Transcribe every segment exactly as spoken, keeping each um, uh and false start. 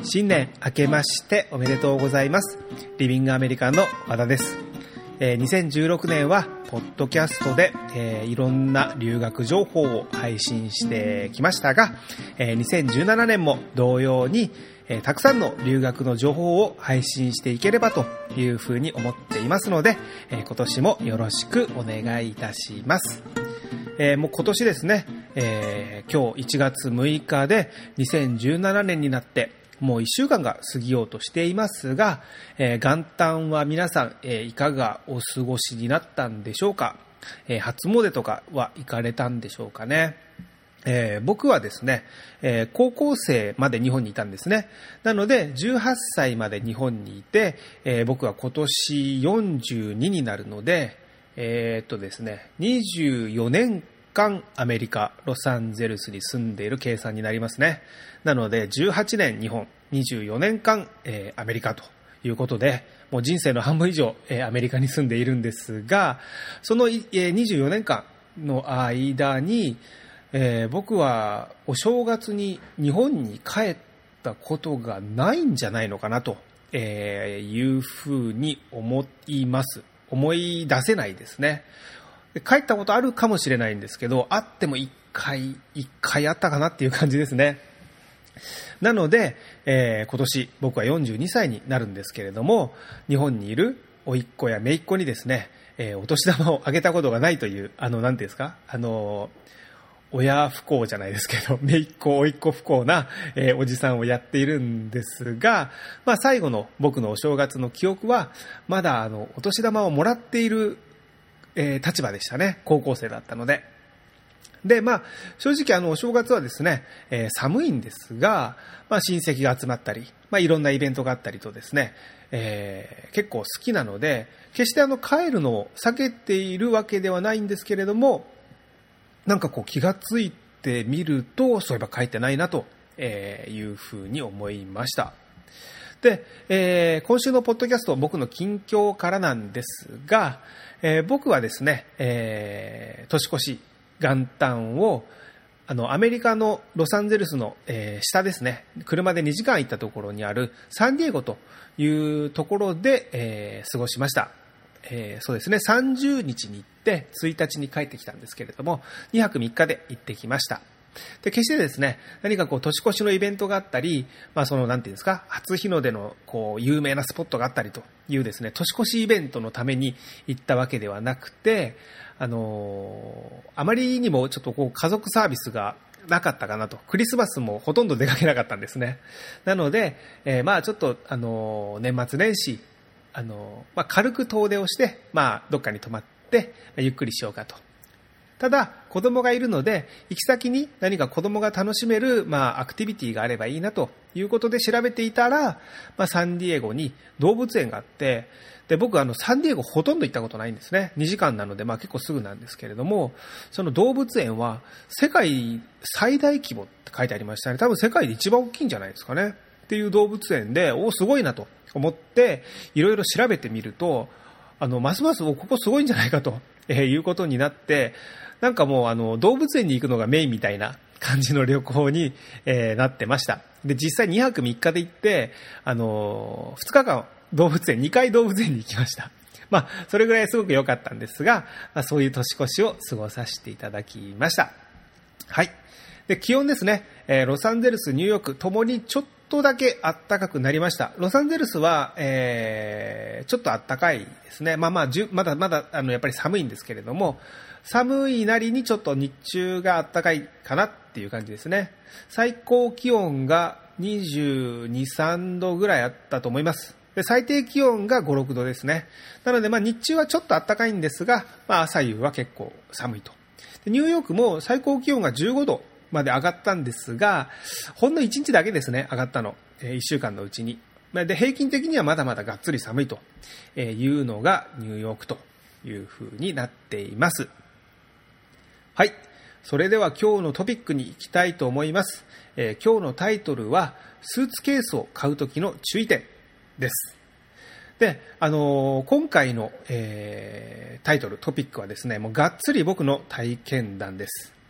新年明けましておめでとうございます。リビングアメリカンの和田です。えー、にせんじゅうろくねんはポッドキャストで、えー、いろんな留学情報を配信してきましたが、えー、にせんじゅうななねんも同様に、えー、たくさんの留学の情報を配信していければというふうに思っていますので、えー、今年もよろしくお願いいたします。えー、もう今年ですね、えー、今日いちがつむいかでにせんじゅうななねんになってもういっしゅうかんが過ぎようとしていますが、えー、元旦は皆さん、えー、いかがお過ごしになったんでしょうか。えー、初詣とかは行かれたんでしょうかね。えー、僕はですね、えー、高校生まで日本にいたんですね。なのでじゅうはっさいまで日本にいて、えー、僕は今年よんじゅうにになるので、えー、っとですね、にじゅうよねんかんアメリカロサンゼルスに住んでいる計算になりますね。なのでじゅうはちねん日本、にじゅうよねんかん、えー、アメリカということで、もう人生の半分以上、えー、アメリカに住んでいるんですが、その、えー、にじゅうよねんかんの間に、えー、僕はお正月に日本に帰ったことがないんじゃないのかなと、えー、いうふうに思います。思い出せないですね。帰ったことあるかもしれないんですけど、あっても一回、一回あったかなっていう感じですね。なので、えー、今年僕はよんじゅうにさいになるんですけれども、日本にいる甥っ子や姪っ子にですね、えー、お年玉をあげたことがないという、あの、なんていうんですか、あの、親不幸じゃないですけど、姪っ子、甥っ子不幸な、えー、おじさんをやっているんですが、まあ最後の僕のお正月の記憶は、まだあの、お年玉をもらっているえー、立場でしたね。高校生だったので。で、まあ、正直あの、お正月はですね、えー、寒いんですが、まあ、親戚が集まったり、まあ、いろんなイベントがあったりとですね、えー、結構好きなので、決してあの、帰るのを避けているわけではないんですけれども、なんかこう、気がついてみると、そういえば帰ってないなというふうに思いました。で、えー、今週のポッドキャスト、僕の近況からなんですが、えー、僕はですね、えー、年越し元旦をあのアメリカのロサンゼルスの、えー、下ですね、車でにじかん行ったところにあるサンディエゴというところで、えー、過ごしました。えー、そうですね、さんじゅうにちに行ってついたちに帰ってきたんですけれども、にはくみっかで行ってきました。で、決してですね、何かこう年越しのイベントがあったり、まあそのなんていうんですか、初日の出のこう有名なスポットがあったりというですね、年越しイベントのために行ったわけではなくて、あのー、あまりにもちょっとこう家族サービスがなかったかなと。クリスマスもほとんど出かけなかったんですね。なので、えー、まあちょっとあのー、年末年始、あのー、まあ軽く遠出をして、まあどっかに泊まってゆっくりしようかと。ただ子供がいるので、行き先に何か子供が楽しめる、まあ、アクティビティがあればいいなということで調べていたら、まあ、サンディエゴに動物園があって、で、僕あのサンディエゴほとんど行ったことないんですね。にじかんなので、まあ結構すぐなんですけれども、その動物園は世界最大規模って書いてありましたね。多分世界で一番大きいんじゃないですかね。っていう動物園で、お、すごいなと思って、いろいろ調べてみると、あの、ますますここすごいんじゃないかと、えー、いうことになって、なんかもうあの動物園に行くのがメインみたいな感じの旅行に、えー、なってました。で、実際にはくみっかで行って、あのー、ふつかかん動物園、にかい動物園に行きました。まあ、それぐらいすごく良かったんですが、まあ、そういう年越しを過ごさせていただきました。はい。で、気温ですね、えー、ロサンゼルス、ニューヨークともにちょっとだけ暖かくなりました。ロサンゼルスは、えー、ちょっと暖かいですね。まあまあ、まだまだあのやっぱり寒いんですけれども、寒いなりにちょっと日中が暖かいかなっていう感じですね。最高気温がにじゅうに、さんどぐらいあったと思います。で、最低気温がご、ろくどですね。なのでまあ日中はちょっと暖かいんですが、まあ朝夕は結構寒いと。で、ニューヨークも最高気温がじゅうごどまで上がったんですが、ほんのいちにちだけですね、上がったの。えー、いっしゅうかんのうちに。で、平均的にはまだまだがっつり寒いというのがニューヨークという風になっています。はい。それでは今日のトピックに行きたいと思います。えー、今日のタイトルは、スーツケースを買うときの注意点です。で、あのー、今回の、えー、タイトル、トピックはですね、もうがっつり僕の体験談です。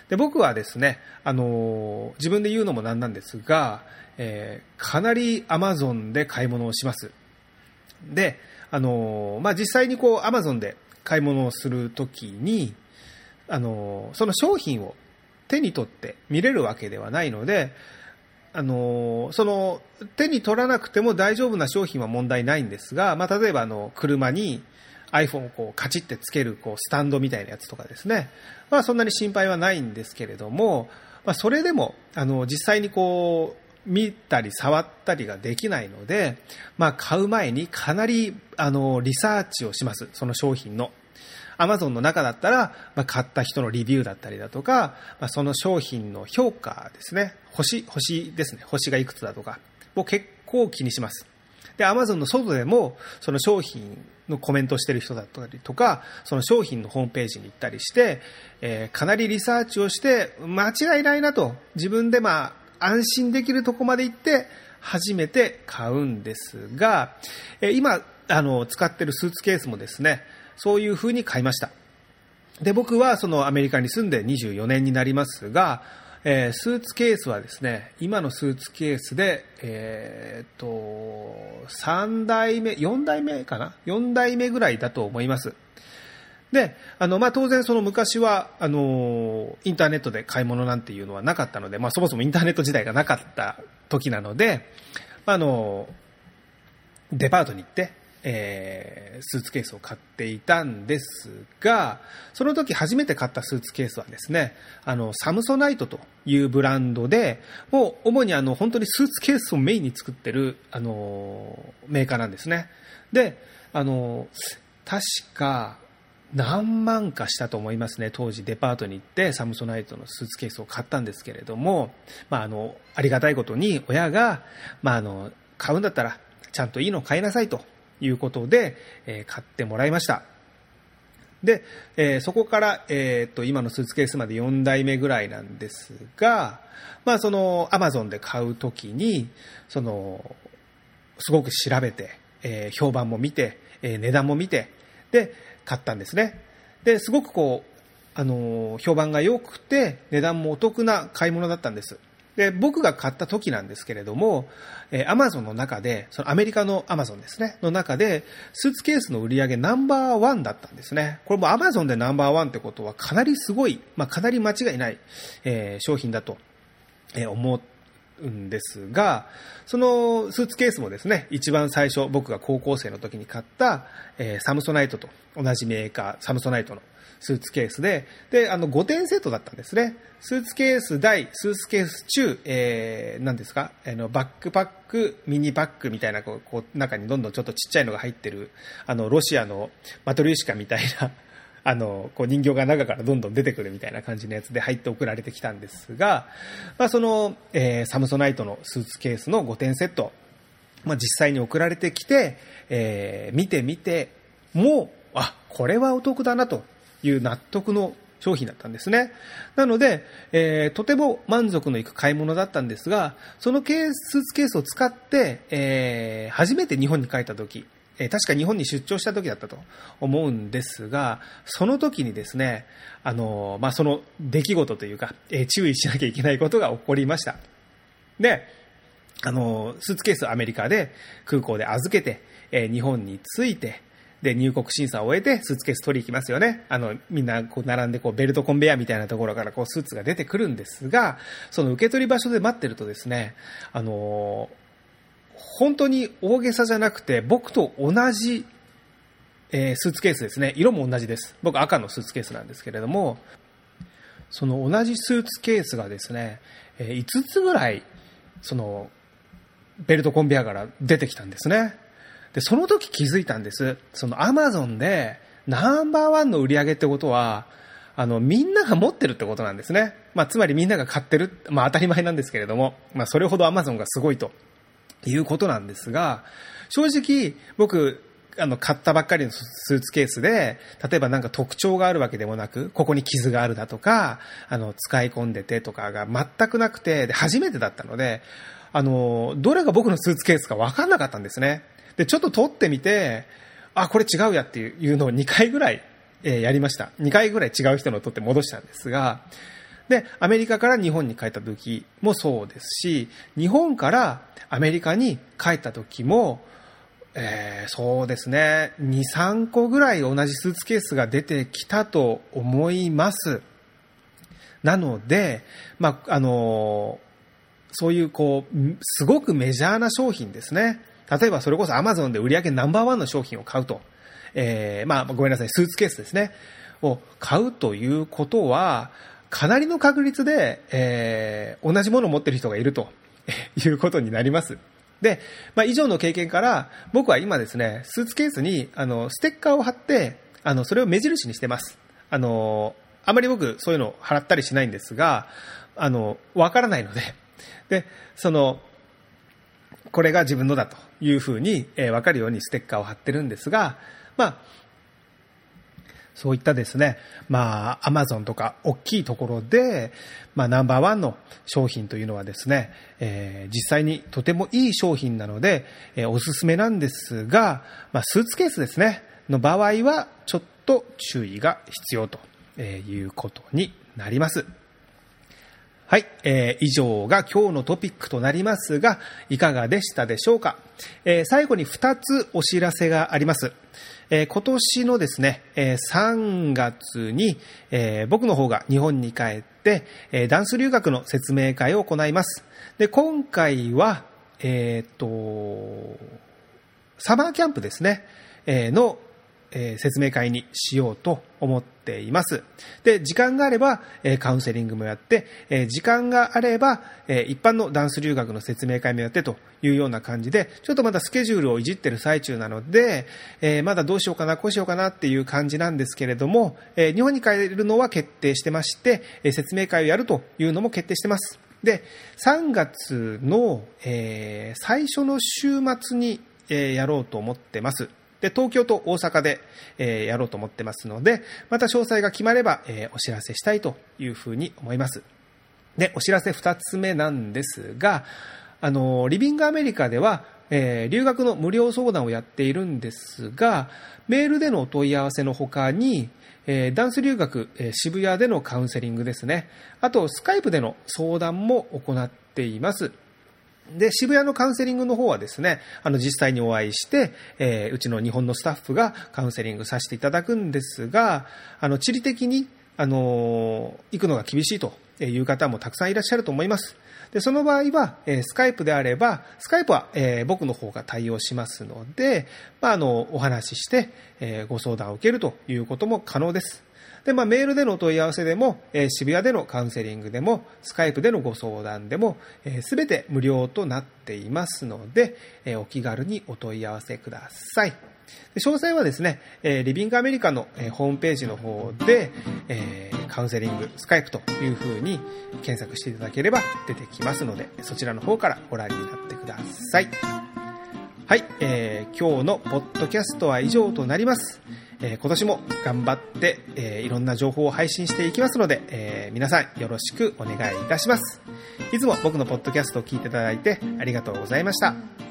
で、僕はですね、あのー、自分で言うのもなんなんですが、えー、かなり Amazon で買い物をします。で、あのー、まあ、実際にこう Amazon で買い物をするときに、あのー、その商品を手に取って見れるわけではないので、あの、その、手に取らなくても大丈夫な商品は問題ないんですが、まあ、例えばあの、車に iPhone をこうカチッてつけるこうスタンドみたいなやつとかですね。まあ、そんなに心配はないんですけれども、まあ、それでも、あの、実際にこう、見たり触ったりができないので、まあ、買う前にかなり、あの、リサーチをします。その商品の。Amazon の中だったら、まあ、買った人のリビューだったりだとか、まあ、その商品の評価ですね。星、星ですね。星がいくつだとかを結構気にします。で、Amazon の外でも、その商品のコメントしてる人だったりとか、その商品のホームページに行ったりして、えー、かなりリサーチをして、間違いないなと、自分でまあ、安心できるとこまで行って、初めて買うんですが、えー、今、あの、使ってるスーツケースもですね、そういう風に買いました。で、僕はそのアメリカに住んでにじゅうよねんになりますが、えー、スーツケースはですね、今のスーツケースで、えー、っと、さんだいめ、よんだいめかな ?よん 代目ぐらいだと思います。で、あの、まあ、当然その昔は、あの、インターネットで買い物なんていうのはなかったので、まあ、そもそもインターネット時代がなかった時なので、あの、デパートに行って、えー、スーツケースを買っていたんですが、その時初めて買ったスーツケースはですね、あの、サムソナイトというブランドで、もう主にあの、本当にスーツケースをメインに作ってる、あの、メーカーなんですね。で、あの、確か、何万かしたと思いますね。当時デパートに行ってサムソナイトのスーツケースを買ったんですけれども、まあ、あの、ありがたいことに親が、まあ、あの、買うんだったらちゃんといいのを買いなさいということで、えー、買ってもらいました。で、えー、そこから、えー、っと、今のスーツケースまでよんだいめぐらいなんですが、まあ、その、アマゾンで買うときに、その、すごく調べて、えー、評判も見て、えー、値段も見て、で、買ったんですね。で、すごくこう、あのー、評判が良くて、値段もお得な買い物だったんです。で、僕が買った時なんですけれども、えー、Amazon の中で、そのアメリカの Amazon ですね、の中で、スーツケースの売り上げナンバーワンだったんですね。これも Amazon でナンバーワンってことはかなりすごい、まあかなり間違いない、えー、商品だと、えー、思うんですが、そのスーツケースもですね、一番最初僕が高校生の時に買った、えー、サムソナイトと同じメーカー、サムソナイトのスーツケースで、で、あのごてんセットだったんですね。スーツケース大、スーツケース中、えー、何ですか、あのバックパック、ミニバッグみたいな、こう、こう中にどんどんちょっとちっちゃいのが入ってる、あの、ロシアのマトリューシカみたいな、あの、こう人形が中からどんどん出てくるみたいな感じのやつで入って送られてきたんですが、まあその、えー、サムソナイトのスーツケースのごてんセット、まあ実際に送られてきて、えー、見てみて、もう、あ、これはお得だなという納得の商品だったんですね。なので、えー、とても満足のいく買い物だったんですが、そのケース、スーツケースを使って、えー、初めて日本に帰った時、えー、確か日本に出張した時だったと思うんですが、その時にですね、あのー、まあ、その出来事というか、えー、注意しなきゃいけないことが起こりました。で、あのー、スーツケースをアメリカで空港で預けて、えー、日本に着いて、で、入国審査を終えて、スーツケース取り行きますよね。あの、みんな、こう、並んで、こう、ベルトコンベヤーみたいなところから、こう、スーツが出てくるんですが、その受け取り場所で待ってるとですね、あのー、本当に大げさじゃなくて、僕と同じ、えー、スーツケースですね。色も同じです。僕、赤のスーツケースなんですけれども、その同じスーツケースがですね、えー、いつつぐらい、その、ベルトコンベヤーから出てきたんですね。で、その時気づいたんです。そのアマゾンでナンバーワンの売り上げってことは、あの、みんなが持ってるってことなんですね。まあ、つまりみんなが買ってる。まあ、当たり前なんですけれども、まあ、それほどアマゾンがすごいということなんですが、正直、僕、あの、買ったばっかりのスーツケースで、例えばなんか特徴があるわけでもなく、ここに傷があるだとか、あの、使い込んでてとかが全くなくて、で、初めてだったので、あの、どれが僕のスーツケースか分かんなかったんですね。で、ちょっと撮ってみて、あ、これ違うやっていうのをにかいぐらい、えー、やりました。にかいぐらい違う人のを撮って戻したんですが、 で、アメリカから日本に帰った時もそうですし、日本からアメリカに帰った時も、えー、そうですね、に、さんこぐらい同じスーツケースが出てきたと思います。なので、まあ、あのー、そういうこう、すごくメジャーな商品ですね。例えばそれこそ Amazon で売り上げナンバーワンの商品を買うと。えー、まあ、ごめんなさい、スーツケースですね。を買うということは、かなりの確率で、えー、同じものを持っている人がいるということになります。で、まあ、以上の経験から、僕は今ですね、スーツケースに、あの、ステッカーを貼って、あの、それを目印にしてます。あの、あまり僕、そういうのを貼ったりしないんですが、あの、わからないので、で、その、これが自分のだというふうに、えー、わかるようにステッカーを貼ってるんですが、まあ、そういったですね、まあ、アマゾンとか大きいところで、まあ、ナンバーワンの商品というのはですね、えー、実際にとてもいい商品なので、えー、おすすめなんですが、まあ、スーツケースですね、の場合は、ちょっと注意が必要ということになります。はい、えー、以上が今日のトピックとなりますが、いかがでしたでしょうか。えー、最後にふたつお知らせがあります。えー、今年のですね、えー、さんがつに、えー、僕の方が日本に帰って、えー、ダンス留学の説明会を行います。で、今回は、えー、と、サマーキャンプですね、えー、の、えー、説明会にしようと思っています。で、時間があれば、えー、カウンセリングもやって、えー、時間があれば、えー、一般のダンス留学の説明会もやってというような感じで、ちょっとまだスケジュールをいじってる最中なので、えー、まだどうしようかな、こうしようかなっていう感じなんですけれども、えー、日本に帰るのは決定してまして、えー、説明会をやるというのも決定してます。で、さんがつの、えー、最初の週末に、えー、やろうと思ってます。で、東京と大阪で、えー、やろうと思ってますので、また詳細が決まれば、えー、お知らせしたいというふうに思います。で、お知らせ二つ目なんですが、あの、リビングアメリカでは、えー、留学の無料相談をやっているんですが、メールでのお問い合わせの他に、えー、ダンス留学、えー、渋谷でのカウンセリングですね。あと、スカイプでの相談も行っています。で、渋谷のカウンセリングの方はですね、あの、実際にお会いして、えー、うちの日本のスタッフがカウンセリングさせていただくんですが、あの、地理的に、あのー、行くのが厳しいという方もたくさんいらっしゃると思います。で、その場合は、えー、スカイプであれば、スカイプは、えー、僕の方が対応しますので、まあ、あの、お話しして、えー、ご相談を受けるということも可能です。で、まあ、メールでのお問い合わせでも、えー、渋谷でのカウンセリングでも、スカイプでのご相談でも、すべて無料となっていますので、えー、お気軽にお問い合わせください。で、詳細はですね、えー、リビングアメリカの、えー、ホームページの方で、えー、カウンセリング、スカイプというふうに検索していただければ出てきますので、そちらの方からご覧になってください。はい、えー、今日のポッドキャストは以上となります。えー、今年も頑張って、えー、いろんな情報を配信していきますので、えー、皆さんよろしくお願いいたします。いつも僕のポッドキャストを聞いていただいてありがとうございました。